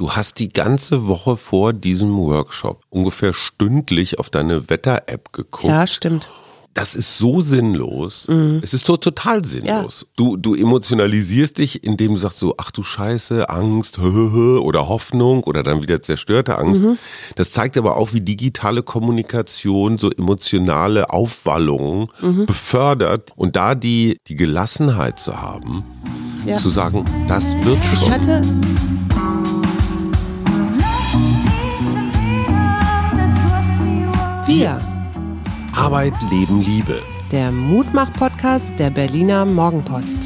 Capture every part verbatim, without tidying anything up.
Du hast die ganze Woche vor diesem Workshop ungefähr stündlich auf deine Wetter-App geguckt. Ja, stimmt. Das ist so sinnlos. Mhm. Es ist so total sinnlos. Ja. Du, du emotionalisierst dich, indem du sagst so, ach du Scheiße, Angst, oder Hoffnung oder dann wieder zerstörte Angst. Mhm. Das zeigt aber auch, wie digitale Kommunikation so emotionale Aufwallungen mhm. befördert. Und da die, die Gelassenheit zu haben, ja. zu sagen, das wird schon. Ich hatte... Wir. Arbeit, Leben, Liebe. Der Mutmach-Podcast der Berliner Morgenpost.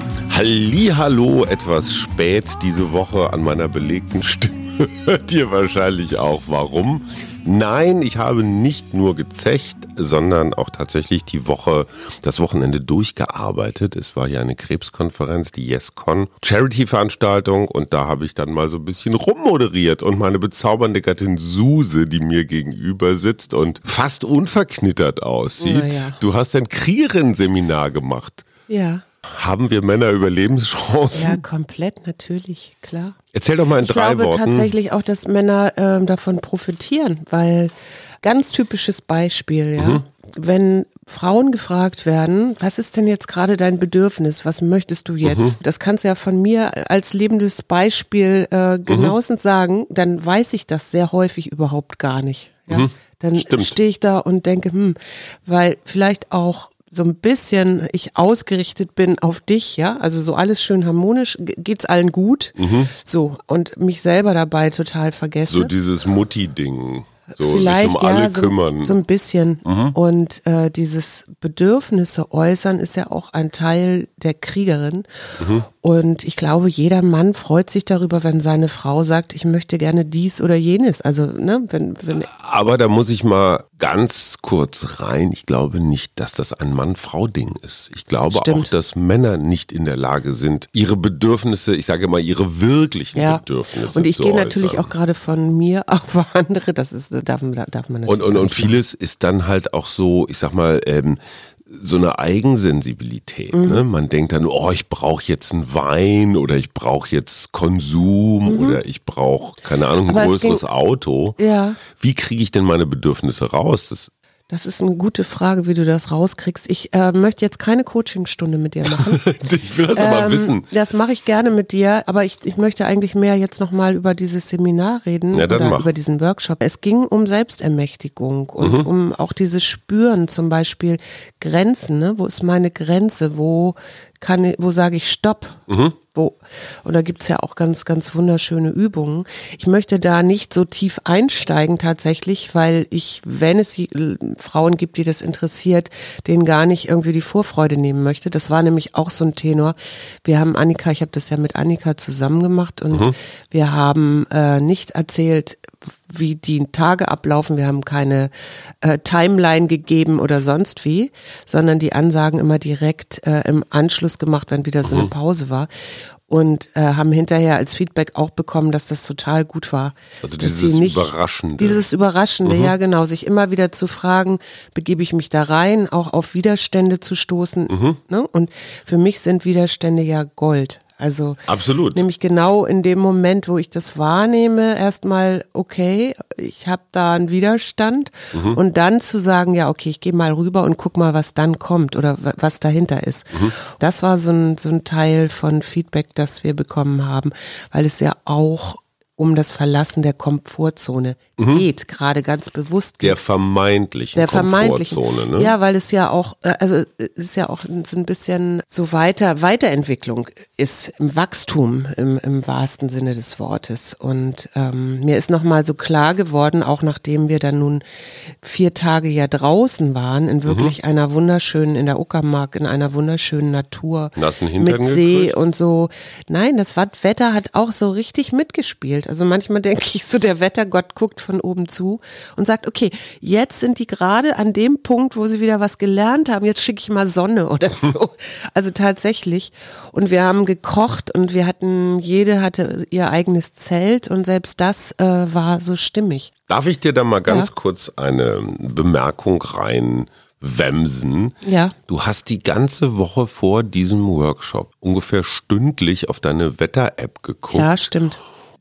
Hallihallo, etwas spät diese Woche an meiner belegten Stimme. Hört ihr wahrscheinlich auch. Warum? Nein, ich habe nicht nur gezecht, sondern auch tatsächlich die Woche, das Wochenende durchgearbeitet. Es war ja eine Krebskonferenz, die YesCon, Charity-Veranstaltung, und da habe ich dann mal so ein bisschen rummoderiert und meine bezaubernde Gattin Suse, die mir gegenüber sitzt und fast unverknittert aussieht. Ja. Du hast ein Kriegerin-Seminar gemacht. Ja. Haben wir Männer Überlebenschancen? Ja, komplett, natürlich, klar. Erzähl doch mal in ich drei glaube Worten. Tatsächlich auch, dass Männer äh, davon profitieren, weil ganz typisches Beispiel, ja, mhm. wenn Frauen gefragt werden, was ist denn jetzt gerade dein Bedürfnis, was möchtest du jetzt? Mhm. Das kannst du ja von mir als lebendes Beispiel äh, genauestens mhm. sagen, dann weiß ich das sehr häufig überhaupt gar nicht. Ja? Mhm. Dann stehe ich da und denke, hm, weil vielleicht auch so ein bisschen ich ausgerichtet bin auf dich, ja, also so alles schön harmonisch, geht's allen gut, mhm. so, und mich selber dabei total vergesse. So dieses Mutti-Ding. So, vielleicht sich um alle ja, so, kümmern. so ein bisschen. Mhm. Und äh, dieses Bedürfnisse äußern ist ja auch ein Teil der Kriegerin. Mhm. Und ich glaube, jeder Mann freut sich darüber, wenn seine Frau sagt, ich möchte gerne dies oder jenes. Also, ne, wenn, wenn Aber da muss ich mal ganz kurz rein. Ich glaube nicht, dass das ein Mann-Frau-Ding ist. Ich glaube Stimmt. auch, dass Männer nicht in der Lage sind, ihre Bedürfnisse, ich sage mal, ihre wirklichen ja. Bedürfnisse zu Und ich gehe äußern. natürlich auch gerade von mir auf andere, das ist Darf, darf man natürlich und und, und nicht vieles machen. Ist dann halt auch so, ich sag mal, ähm, so eine Eigensensibilität. Mhm. Ne? Man denkt dann, oh, ich brauche jetzt einen Wein oder ich brauche jetzt Konsum mhm. oder ich brauche, keine Ahnung, ein Aber größeres ging, Auto. Ja. Wie kriege ich denn meine Bedürfnisse raus? Das Das ist eine gute Frage, wie du das rauskriegst. Ich äh, möchte jetzt keine Coachingstunde mit dir machen. Ich will das ähm, aber wissen. Das mache ich gerne mit dir, aber ich, ich möchte eigentlich mehr jetzt nochmal über dieses Seminar reden ja, oder mach. über diesen Workshop. Es ging um Selbstermächtigung und mhm. um auch dieses Spüren, zum Beispiel Grenzen. Ne? Wo ist meine Grenze? Wo kann ich, wo sage ich Stopp? Mhm. Wo? Und da gibt's ja auch ganz, ganz wunderschöne Übungen. Ich möchte da nicht so tief einsteigen tatsächlich, weil ich, wenn es die Frauen gibt, die das interessiert, denen gar nicht irgendwie die Vorfreude nehmen möchte. Das war nämlich auch so ein Tenor. Wir haben Annika, ich habe das ja mit Annika zusammen gemacht und mhm. wir haben äh, nicht erzählt, wie die Tage ablaufen. Wir haben keine äh, Timeline gegeben oder sonst wie, sondern die Ansagen immer direkt äh, im Anschluss gemacht, wenn wieder so eine Pause war. Und äh, haben hinterher als Feedback auch bekommen, dass das total gut war. Also dieses nicht, Überraschende. Dieses Überraschende, mhm. ja genau. Sich immer wieder zu fragen, begebe ich mich da rein, auch auf Widerstände zu stoßen. Mhm. Ne? Und für mich sind Widerstände ja Gold. Also absolut. Nämlich genau in dem Moment, wo ich das wahrnehme, erstmal, okay, ich habe da einen Widerstand mhm. und dann zu sagen, ja, okay, ich gehe mal rüber und guck mal, was dann kommt oder was dahinter ist. Mhm. Das war so ein, so ein Teil von Feedback, das wir bekommen haben, weil es ja auch um das Verlassen der Komfortzone mhm. geht, gerade ganz bewusst geht. Der vermeintlichen der Komfortzone, vermeintlichen, ne? Ja, weil es ja auch, also es ist ja auch so ein bisschen so weiter, Weiterentwicklung ist im Wachstum im, im wahrsten Sinne des Wortes. Und ähm, mir ist nochmal so klar geworden, auch nachdem wir dann nun vier Tage ja draußen waren, in wirklich mhm. einer wunderschönen, in der Uckermark, in einer wunderschönen Natur, Nassen Hintern mit See gekriegt? Und so. Nein, das Wetter hat auch so richtig mitgespielt. Also manchmal denke ich so, der Wettergott guckt von oben zu und sagt, okay, jetzt sind die gerade an dem Punkt, wo sie wieder was gelernt haben, jetzt schicke ich mal Sonne oder so. Also tatsächlich. Und wir haben gekocht und wir hatten, jede hatte ihr eigenes Zelt und selbst das äh, war so stimmig. Darf ich dir da mal ganz ja. kurz eine Bemerkung rein wemsen? Ja. Du hast die ganze Woche vor diesem Workshop ungefähr stündlich auf deine Wetter-App geguckt. Ja, stimmt.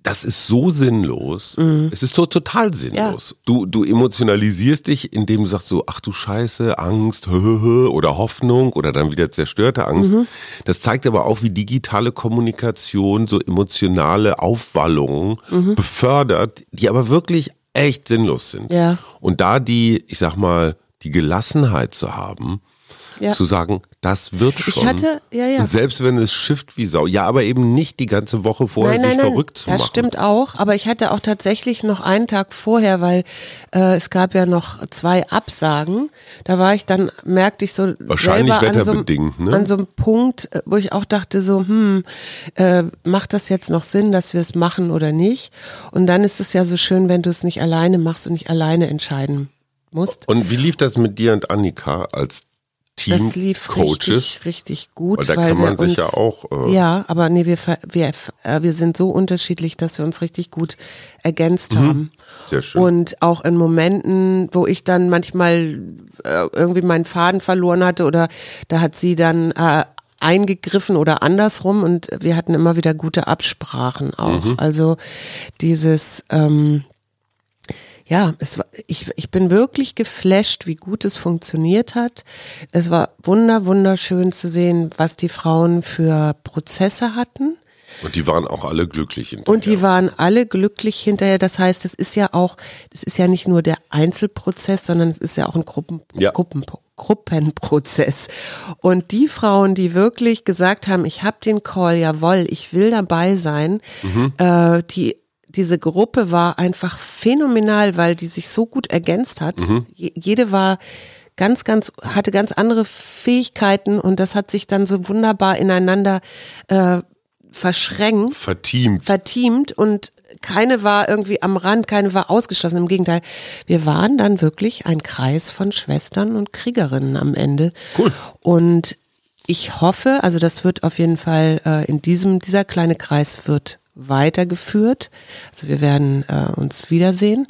das ist so sinnlos. Mhm. Es ist to- total sinnlos. Ja. Du, du emotionalisierst dich, indem du sagst so, ach du Scheiße, Angst, oder Hoffnung oder dann wieder zerstörte Angst. Mhm. Das zeigt aber auch, wie digitale Kommunikation so emotionale Aufwallungen mhm. befördert, die aber wirklich echt sinnlos sind. Ja. Und da die, ich sag mal, die Gelassenheit zu haben, ja. zu sagen, das wird schon. Ich hatte, ja, ja. Und selbst wenn es schifft wie Sau, ja, aber eben nicht die ganze Woche vorher nein, sich nein, verrückt nein, zu machen. Das stimmt auch, aber ich hatte auch tatsächlich noch einen Tag vorher, weil äh, es gab ja noch zwei Absagen. Da war ich dann, merkte ich so Wahrscheinlich selber an so, wetterbedingt, ne? an so einem Punkt, wo ich auch dachte so, hm, äh, macht das jetzt noch Sinn, dass wir es machen oder nicht? Und dann ist es ja so schön, wenn du es nicht alleine machst und nicht alleine entscheiden musst. Und wie lief das mit dir und Annika als Team Das lief Coaches? richtig, richtig gut. Weil da weil kann man wir sich uns, ja auch... Äh ja, aber nee, wir, wir, wir sind so unterschiedlich, dass wir uns richtig gut ergänzt mhm. haben. Sehr schön. Und auch in Momenten, wo ich dann manchmal äh, irgendwie meinen Faden verloren hatte oder da hat sie dann... Äh, eingegriffen oder andersrum und wir hatten immer wieder gute Absprachen auch. Mhm. Also dieses... Ähm, Ja, es war, ich, ich bin wirklich geflasht, wie gut es funktioniert hat. Es war wunder, wunderschön zu sehen, was die Frauen für Prozesse hatten. Und die waren auch alle glücklich hinterher. Und die waren alle glücklich hinterher. Das heißt, es ist ja auch, es ist ja nicht nur der Einzelprozess, sondern es ist ja auch ein Gruppen, ja. Gruppen, Gruppenprozess. Und die Frauen, die wirklich gesagt haben, ich habe den Call, jawohl, ich will dabei sein, mhm. äh, die Diese Gruppe war einfach phänomenal, weil die sich so gut ergänzt hat. Mhm. Jede war ganz, ganz, hatte ganz andere Fähigkeiten und das hat sich dann so wunderbar ineinander äh, verschränkt. Verteamt. Verteamt und keine war irgendwie am Rand, keine war ausgeschlossen. Im Gegenteil, wir waren dann wirklich ein Kreis von Schwestern und Kriegerinnen am Ende. Cool. Und ich hoffe, also das wird auf jeden Fall äh, in diesem, dieser kleine Kreis wird weitergeführt. Also wir werden äh, uns wiedersehen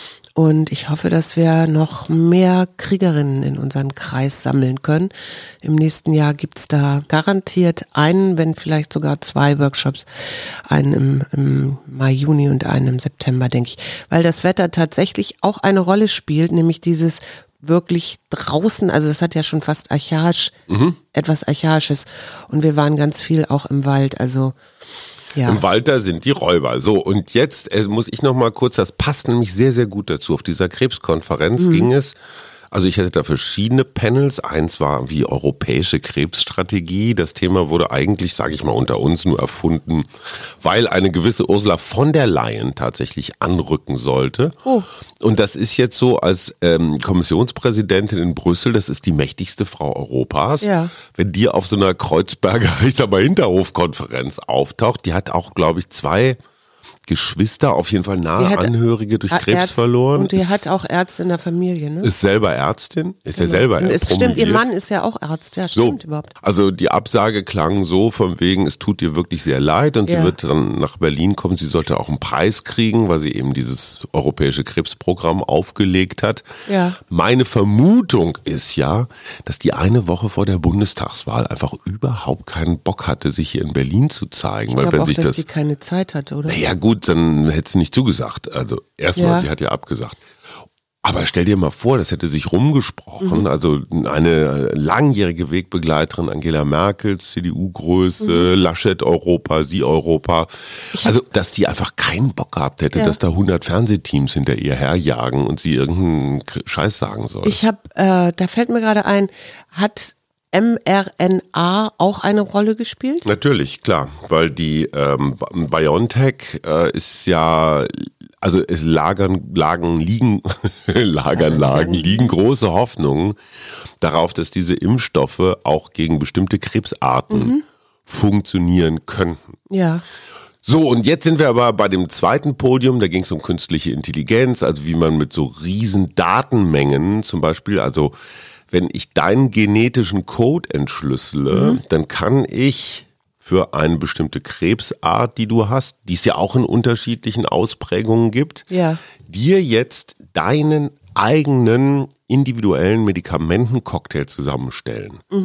und ich hoffe, dass wir noch mehr Kriegerinnen in unseren Kreis sammeln können. Im nächsten Jahr gibt's da garantiert einen, wenn vielleicht sogar zwei Workshops, einen im, im Mai, Juni und einen im September, denke ich, weil das Wetter tatsächlich auch eine Rolle spielt, nämlich dieses wirklich draußen, also das hat ja schon fast archaisch, mhm. etwas Archaisches und wir waren ganz viel auch im Wald, also ja. Im Wald, da sind die Räuber. So, und jetzt äh, muss ich noch mal kurz, das passt nämlich sehr, sehr gut dazu. Auf dieser Krebskonferenz mhm. ging es, also ich hatte da verschiedene Panels. Eins war wie europäische Krebsstrategie. Das Thema wurde eigentlich, sage ich mal, unter uns nur erfunden, weil eine gewisse Ursula von der Leyen tatsächlich anrücken sollte. Oh. Und das ist jetzt so als ähm, Kommissionspräsidentin in Brüssel, das ist die mächtigste Frau Europas. Ja. Wenn die auf so einer Kreuzberger, ich sag mal, Hinterhofkonferenz auftaucht, die hat auch, glaube ich, zwei Geschwister, auf jeden Fall nahe hat, Angehörige durch Krebs Ärzt, verloren. Und die ist, hat auch Ärzte in der Familie, ne? Ist selber Ärztin, ist genau. ja selber und es stimmt, ihr Mann ist ja auch Arzt, ja, stimmt so, überhaupt. Also die Absage klang so von wegen, es tut ihr wirklich sehr leid und ja. sie wird dann nach Berlin kommen, sie sollte auch einen Preis kriegen, weil sie eben dieses europäische Krebsprogramm aufgelegt hat. Ja. Meine Vermutung ist ja, dass die eine Woche vor der Bundestagswahl einfach überhaupt keinen Bock hatte, sich hier in Berlin zu zeigen. Ich glaube auch, dass das, die keine Zeit hatte, oder? Ja gut, dann hätte sie nicht zugesagt. Also erstmal, ja. sie hat ja abgesagt. Aber stell dir mal vor, das hätte sich rumgesprochen. Mhm. Also eine langjährige Wegbegleiterin Angela Merkels, C D U-Größe, mhm. Laschet Europa, sie Europa. Also, dass die einfach keinen Bock gehabt hätte, ja. dass da hundert Fernsehteams hinter ihr herjagen und sie irgendeinen Scheiß sagen soll. Ich habe, äh, da fällt mir gerade ein, hat mRNA auch eine Rolle gespielt? Natürlich, klar, weil die ähm, BioNTech äh, ist ja, also es lagern, lagen, liegen, lagern, lagen, liegen große Hoffnungen darauf, dass diese Impfstoffe auch gegen bestimmte Krebsarten mhm. funktionieren könnten. Ja. So, und jetzt sind wir aber bei dem zweiten Podium, da ging es um künstliche Intelligenz, also wie man mit so riesen Datenmengen zum Beispiel, also wenn ich deinen genetischen Code entschlüssele, mhm. dann kann ich für eine bestimmte Krebsart, die du hast, die es ja auch in unterschiedlichen Ausprägungen gibt, ja. dir jetzt deinen eigenen individuellen Medikamentencocktail zusammenstellen. Mhm.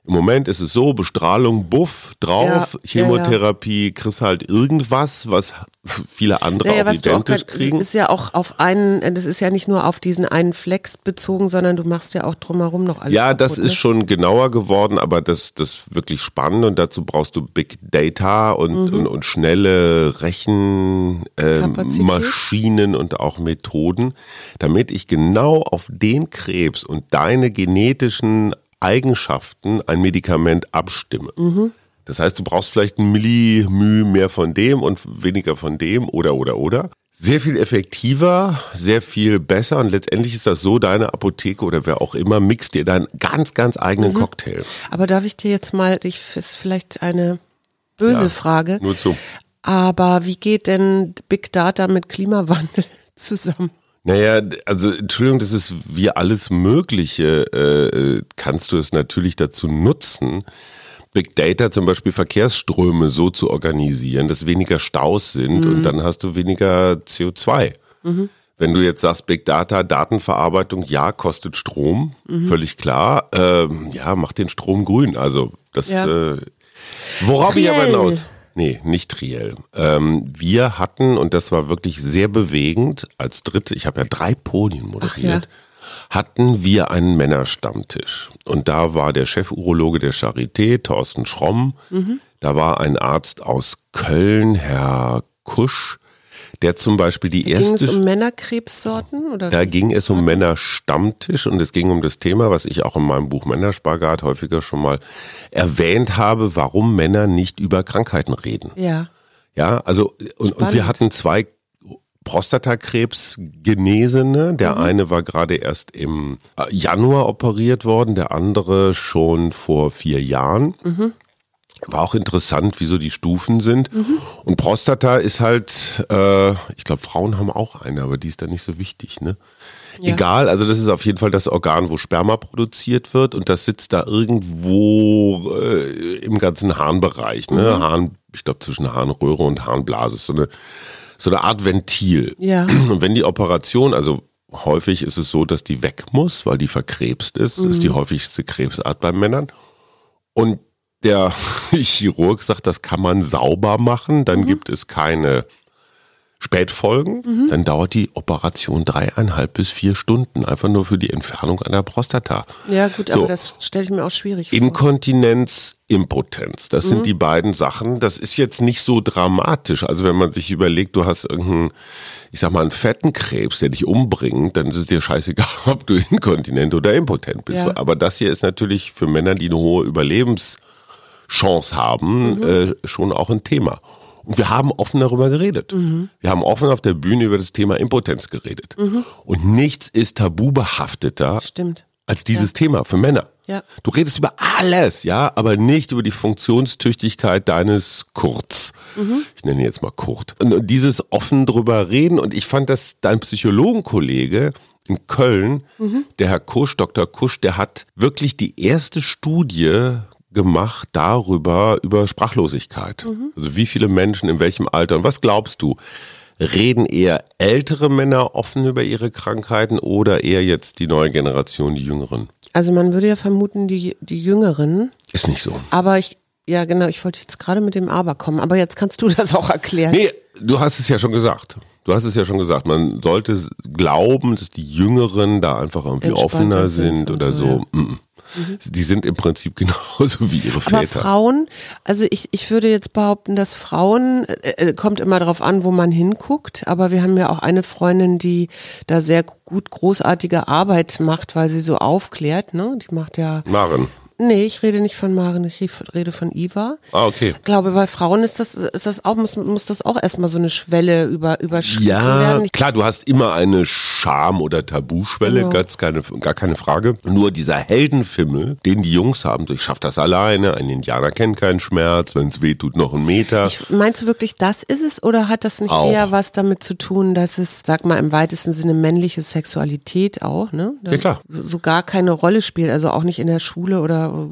Im Moment ist es so, Bestrahlung, Buff, drauf, Ja, Chemotherapie, ja, ja. kriegst halt irgendwas, was viele andere ja, ja, auch was identisch du auch kriegen. Das ist ja auch auf einen, das ist ja nicht nur auf diesen einen Flex bezogen, sondern du machst ja auch drumherum noch alles Ja, kaputt, das ne? ist schon genauer geworden, aber das, das ist wirklich spannend und dazu brauchst du Big Data und, mhm. und, und schnelle Rechenmaschinen äh, und auch Methoden, damit ich genau auf den Krebs und deine genetischen Eigenschaften ein Medikament abstimme. Mhm. Das heißt, du brauchst vielleicht ein Millimü mehr von dem und weniger von dem oder, oder, oder. Sehr viel effektiver, sehr viel besser und letztendlich ist das so, deine Apotheke oder wer auch immer mixt dir deinen ganz, ganz eigenen mhm. Cocktail. Aber darf ich dir jetzt mal, ich ist vielleicht eine böse ja, Frage, nur zu. Aber wie geht denn Big Data mit Klimawandel zusammen? Naja, also Entschuldigung, das ist wie alles Mögliche, äh, kannst du es natürlich dazu nutzen, Big Data zum Beispiel Verkehrsströme so zu organisieren, dass weniger Staus sind mhm. und dann hast du weniger C O zwei. Mhm. Wenn du jetzt sagst, Big Data, Datenverarbeitung, ja, kostet Strom, mhm. völlig klar, ähm, ja, mach den Strom grün, also das, ja. äh, worauf Triell. Ich aber hinaus... Nee, nicht Triell. Ähm, wir hatten, und das war wirklich sehr bewegend, als dritte, ich habe ja drei Podien moderiert, ja. hatten wir einen Männerstammtisch. Und da war der Chefurologe der Charité, Thorsten Schromm, mhm. da war ein Arzt aus Köln, Herr Kusch, der zum Beispiel die da erste... Ging es um Männerkrebssorten? Oder da ging es um Männerstammtisch und es ging um das Thema, was ich auch in meinem Buch Männerspagat häufiger schon mal erwähnt habe, warum Männer nicht über Krankheiten reden. Ja. Ja, also und, und wir hatten zwei Prostatakrebs-Genesene. Der mhm. eine war gerade erst im Januar operiert worden, der andere schon vor vier Jahren. Mhm. War auch interessant, wie so die Stufen sind. Mhm. Und Prostata ist halt, äh, ich glaube, Frauen haben auch eine, aber die ist dann nicht so wichtig, ne? Ja. Egal, also das ist auf jeden Fall das Organ, wo Sperma produziert wird und das sitzt da irgendwo äh, im ganzen Harnbereich, ne? Mhm. Harn, ich glaube zwischen Harnröhre und Harnblase, so eine, so eine Art Ventil. Ja. Und wenn die Operation, also häufig ist es so, dass die weg muss, weil die verkrebst ist, mhm. ist die häufigste Krebsart bei Männern. Und der Chirurg sagt, das kann man sauber machen, dann mhm. gibt es keine Spätfolgen, mhm. dann dauert die Operation dreieinhalb bis vier Stunden, einfach nur für die Entfernung einer Prostata. Ja gut, so. Aber das stelle ich mir auch schwierig vor. Inkontinenz, Impotenz, das mhm. sind die beiden Sachen, das ist jetzt nicht so dramatisch, also wenn man sich überlegt, du hast irgendeinen, ich sag mal, einen fetten Krebs, der dich umbringt, dann ist es dir scheißegal, ob du inkontinent oder impotent bist, ja. aber das hier ist natürlich für Männer, die eine hohe Überlebens Chance haben, mhm. äh, schon auch ein Thema. Und wir haben offen darüber geredet. Mhm. Wir haben offen auf der Bühne über das Thema Impotenz geredet. Mhm. Und nichts ist tabubehafteter Stimmt. als dieses ja. Thema für Männer. Ja. Du redest über alles, ja, aber nicht über die Funktionstüchtigkeit deines Kurts. Mhm. Ich nenne ihn jetzt mal Kurt. Und dieses offen drüber reden, und ich fand, dass dein Psychologenkollege in Köln, mhm. der Herr Kusch, Doktor Kusch, der hat wirklich die erste Studie gemacht darüber, über Sprachlosigkeit. Mhm. Also wie viele Menschen in welchem Alter und was glaubst du, reden eher ältere Männer offen über ihre Krankheiten oder eher jetzt die neue Generation, die Jüngeren? Also man würde ja vermuten, die, die Jüngeren. Ist nicht so. Aber ich, ja genau, ich wollte jetzt gerade mit dem Aber kommen, aber jetzt kannst du das auch erklären. Nee, du hast es ja schon gesagt. Du hast es ja schon gesagt, man sollte glauben, dass die Jüngeren da einfach irgendwie offener sind, sind oder so. so. Ja. Mhm. Die sind im Prinzip genauso wie ihre Väter. Aber Frauen, also ich, ich würde jetzt behaupten, dass Frauen, äh, kommt immer darauf an, wo man hinguckt, aber wir haben ja auch eine Freundin, die da sehr gut großartige Arbeit macht, weil sie so aufklärt, ne? Die macht ja... Maren. Nee, ich rede nicht von Maren, ich rede von Iva. Ah, okay. Ich glaube, bei Frauen ist das, ist das auch, muss, muss das auch erstmal so eine Schwelle über, überschritten ja, werden. Ja, klar, du hast immer eine Scham- oder Tabuschwelle, genau. ganz keine, gar keine Frage. Nur dieser Heldenfimmel, den die Jungs haben, ich schaff das alleine, ein Indianer kennt keinen Schmerz, wenn es weh tut, noch einen Meter. Ich, meinst du wirklich, das ist es oder hat das nicht auch eher was damit zu tun, dass es, sag mal, im weitesten Sinne männliche Sexualität auch, ne? Ja, klar. So gar keine Rolle spielt, also auch nicht in der Schule oder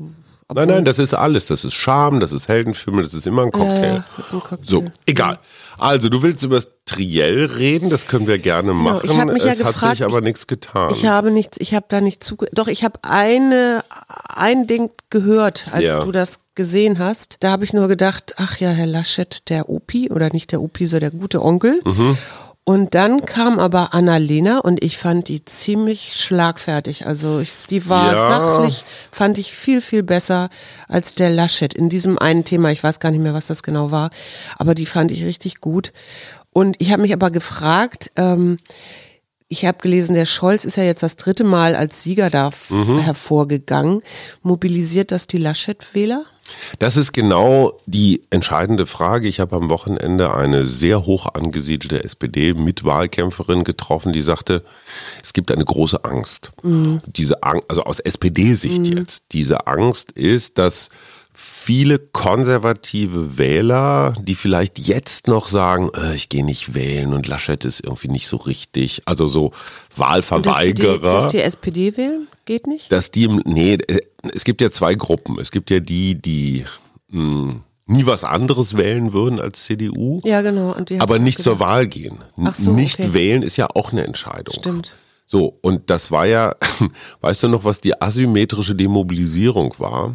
Obwohl, Nein, nein, das ist alles. Das ist Charme, das ist Heldenfilme, das ist immer ein Cocktail. Ja, ja, das ist ein Cocktail. So, egal. Also, du willst über das Triell reden, das können wir gerne Genau, machen. ich hab mich ja es hat gefragt, sich aber ich- nichts getan. Ich habe nichts, ich habe da nicht zuge... Doch, ich habe eine, ein Ding gehört, als Ja. du das gesehen hast. Da habe ich nur gedacht, ach ja, Herr Laschet, der Opi, oder nicht der Opi, sondern der gute Onkel. Mhm. Und dann kam aber Annalena und ich fand die ziemlich schlagfertig. Also ich, die war Ja. sachlich, fand ich viel, viel besser als der Laschet in diesem einen Thema. Ich weiß gar nicht mehr, was das genau war, aber die fand ich richtig gut. Und ich habe mich aber gefragt, ähm, ich habe gelesen, der Scholz ist ja jetzt das dritte Mal als Sieger da f- Mhm. hervorgegangen. Mobilisiert das die Laschet-Wähler? Das ist genau die entscheidende Frage. Ich habe am Wochenende eine sehr hoch angesiedelte S P D-Mitwahlkämpferin getroffen, die sagte, es gibt eine große Angst. Mhm. Diese Angst, also aus S P D-Sicht mhm. jetzt, diese Angst ist, dass viele konservative Wähler, die vielleicht jetzt noch sagen, äh, ich gehe nicht wählen und Laschet ist irgendwie nicht so richtig, also so Wahlverweigerer. Dass die, dass die S P D wählen? Geht nicht? Dass die, nee, es gibt ja zwei Gruppen. Es gibt ja die, die mh, nie was anderes wählen würden als C D U, Ja, genau. Und die aber haben nicht auch zur gedacht- Wahl gehen. N- Ach so, nicht okay. wählen ist ja auch eine Entscheidung. Stimmt. So, und das war ja, weißt du noch, was die asymmetrische Demobilisierung war?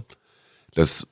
Das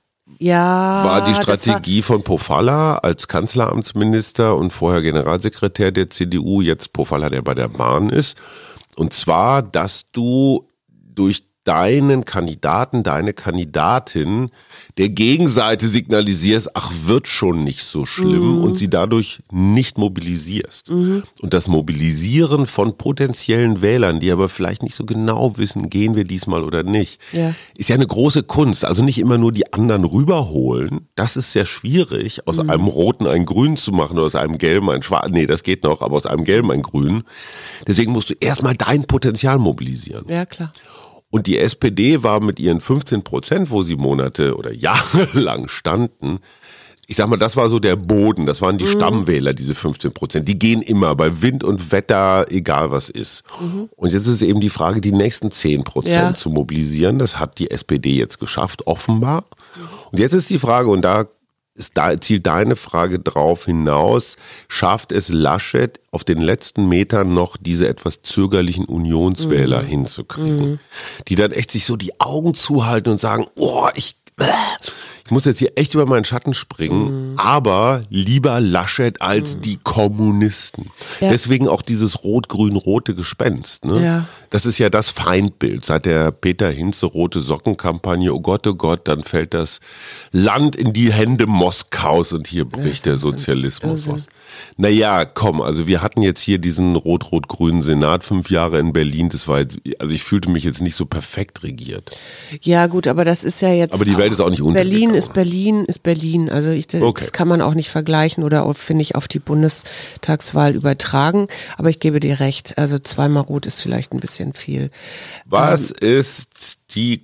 Ja, war die das Strategie von Pofalla als Kanzleramtsminister und vorher Generalsekretär der C D U, jetzt Pofalla, der bei der Bahn ist. Und zwar, dass du durch deinen Kandidaten, deine Kandidatin der Gegenseite signalisierst, ach, wird schon nicht so schlimm Mhm. und sie dadurch nicht mobilisierst. Mhm. Und das Mobilisieren von potenziellen Wählern, die aber vielleicht nicht so genau wissen, gehen wir diesmal oder nicht, Ja. ist ja eine große Kunst. Also nicht immer nur die anderen rüberholen. Das ist sehr schwierig, aus Mhm. einem Roten ein Grün zu machen oder aus einem Gelben ein Schwarz. Nee, das geht noch, aber aus einem Gelben ein Grün. Deswegen musst du erstmal dein Potenzial mobilisieren. Ja, klar. Und die S P D war mit ihren fünfzehn Prozent, wo sie Monate oder Jahre lang standen, ich sag mal, das war so der Boden, das waren die Mhm. Stammwähler, diese fünfzehn Prozent. Die gehen immer bei Wind und Wetter, egal was ist. Mhm. Und jetzt ist eben die Frage, die nächsten zehn Prozent Ja. zu mobilisieren. Das hat die S P D jetzt geschafft, offenbar. Und jetzt ist die Frage, und da ist da, zielt deine Frage drauf hinaus, schafft es Laschet auf den letzten Metern noch diese etwas zögerlichen Unionswähler Mhm. hinzukriegen, mhm. die dann echt sich so die Augen zuhalten und sagen, oh, ich, äh, ich muss jetzt hier echt über meinen Schatten springen, mhm. aber lieber Laschet als mhm. die Kommunisten. Ja. Deswegen auch dieses rot-grün-rote Gespenst. Ne? Ja. Das ist ja das Feindbild. Seit der Peter Hinze rote Sockenkampagne, oh Gott, oh Gott, dann fällt das Land in die Hände Moskaus und hier bricht Ja, der Irrsinn. Sozialismus Irrsinn. aus. Naja, komm, also wir hatten jetzt hier diesen rot-rot-grünen Senat fünf Jahre in Berlin. Das war, jetzt, also ich fühlte mich jetzt nicht so perfekt regiert. Ja, gut, aber das ist ja jetzt. Aber die Welt ist auch nicht untergegangen. Berlin ist Berlin, ist Berlin. Also ich, das Okay. kann man auch nicht vergleichen oder auf- finde ich auf die Bundestagswahl übertragen. Aber ich gebe dir recht. Also zweimal rot ist vielleicht ein bisschen viel. Was ist die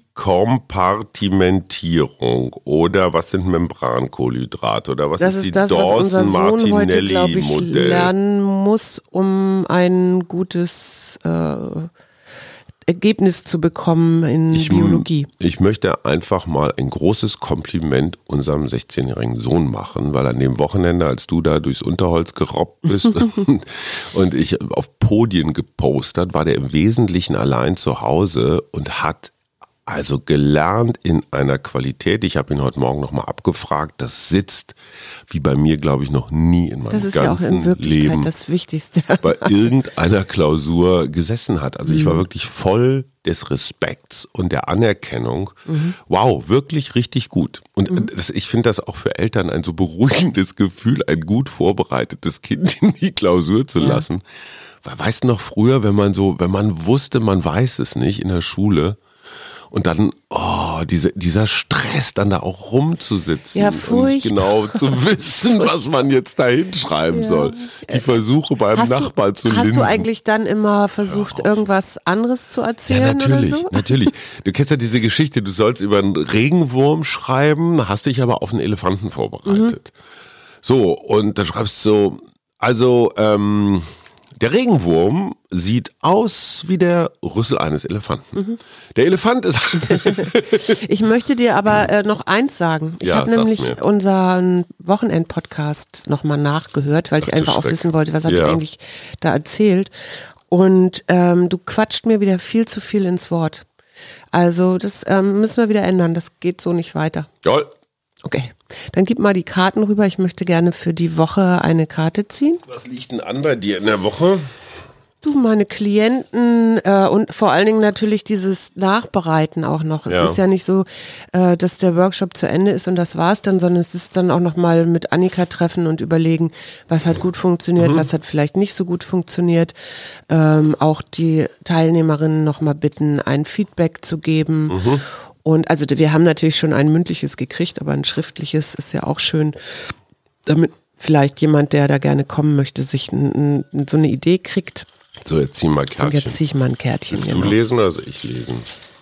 Kompartimentierung oder was sind Membrankohlenhydrate oder was Das ist ist die das, was unser Sohn heute, glaube ich, Dawson-Martinelli-Modell? lernen muss, um ein gutes äh, Ergebnis zu bekommen in Ich, Biologie. ich möchte einfach mal ein großes Kompliment unserem sechzehnjährigen Sohn machen, weil an dem Wochenende, als du da durchs Unterholz gerobbt bist und ich auf Podien gepostet, war der im Wesentlichen allein zu Hause und hat also gelernt in einer Qualität, ich habe ihn heute Morgen nochmal abgefragt, das sitzt wie bei mir, glaube ich, noch nie in meinem Das ist ja auch ganzen in Wirklichkeit Leben das Wichtigste. bei irgendeiner Klausur gesessen hat. Also ich Mhm. war wirklich voll des Respekts und der Anerkennung. Mhm. Wow, wirklich richtig gut. Und Mhm. das, ich finde das auch für Eltern ein so beruhigendes Gefühl, ein gut vorbereitetes Kind in die Klausur zu Ja. lassen. Weil, weißt du noch früher, wenn man so, wenn man wusste, man weiß es nicht in der Schule, und dann, oh, diese, dieser Stress, dann da auch rumzusitzen Ja, und nicht furchtbar. genau zu wissen, was man jetzt da hinschreiben Ja. soll. Die Versuche beim Hast Nachbarn du, zu hast linsen. du eigentlich dann immer versucht, irgendwas anderes zu Ja, erzählen natürlich, oder so? natürlich. Du kennst ja diese Geschichte, du sollst über einen Regenwurm schreiben, hast dich aber auf einen Elefanten vorbereitet. Mhm. So, und dann schreibst du so, also, ähm, Der Regenwurm sieht aus wie der Rüssel eines Elefanten. Mhm. Der Elefant ist... Ich möchte dir aber äh, noch eins sagen. Ich Ja, habe sag's nämlich mir. unseren Wochenend-Podcast nochmal nachgehört, weil ich Ach, du einfach auch Schreck. wissen wollte, was hat Ja. er eigentlich da erzählt. Und ähm, du quatscht mir wieder viel zu viel ins Wort. Also das ähm, müssen wir wieder ändern. Das geht so nicht weiter. Jawohl. Okay, dann gib mal die Karten rüber. Ich möchte gerne für die Woche eine Karte ziehen. Was liegt denn an bei dir in der Woche? Du, meine Klienten äh, und vor allen Dingen natürlich dieses Nachbereiten auch noch. Es Ja. ist ja nicht so, äh, dass der Workshop zu Ende ist und das war's dann, sondern es ist dann auch nochmal mit Annika treffen und überlegen, was hat gut funktioniert, Mhm. was hat vielleicht nicht so gut funktioniert. Ähm, auch die Teilnehmerinnen nochmal bitten, ein Feedback zu geben. Mhm. Und also wir haben natürlich schon ein mündliches gekriegt, aber ein schriftliches ist ja auch schön, damit vielleicht jemand, der da gerne kommen möchte, sich n, n, so eine Idee kriegt. So, jetzt zieh mal Und Kärtchen. jetzt ziehe ich mal ein Kärtchen. Willst genau. du lesen oder soll ich lesen?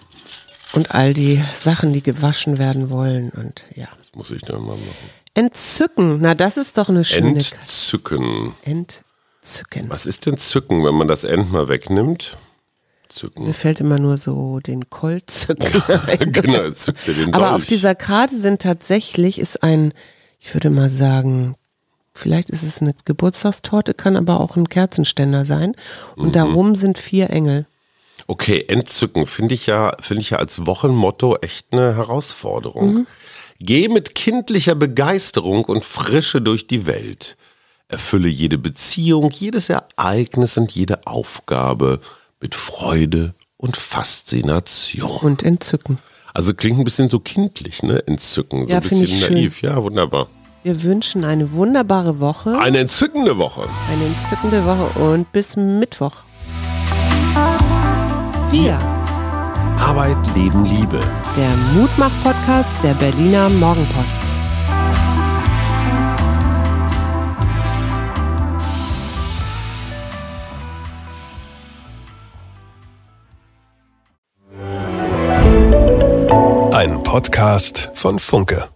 Und all die Sachen, die gewaschen werden wollen und ja. Das muss ich dann mal machen. Entzücken, na das ist doch eine schöne Karte. Entzücken. Entzücken. Was ist denn Zücken, wenn man das End mal wegnimmt? Zücken. Mir fällt immer nur so den Kolzücken ein. Genau, zückt er den Dolch. Aber auf dieser Karte sind tatsächlich, ist ein, ich würde mal sagen, vielleicht ist es eine Geburtstagstorte, kann aber auch ein Kerzenständer sein. Und Mhm. darum sind vier Engel. Okay, Entzücken finde ich ja, finde ich ja als Wochenmotto echt eine Herausforderung. Mhm. Geh mit kindlicher Begeisterung und Frische durch die Welt. Erfülle jede Beziehung, jedes Ereignis und jede Aufgabe mit Freude und Faszination. Und Entzücken. Also klingt ein bisschen so kindlich, ne? Entzücken, so Ja, ein finde bisschen ich schön. naiv. Ja, wunderbar. Wir wünschen eine wunderbare Woche, Eine entzückende Woche. eine entzückende Woche und bis Mittwoch. Wir, Arbeit, Leben, Liebe. der Mutmach-Podcast der Berliner Morgenpost. Ein Podcast von Funke.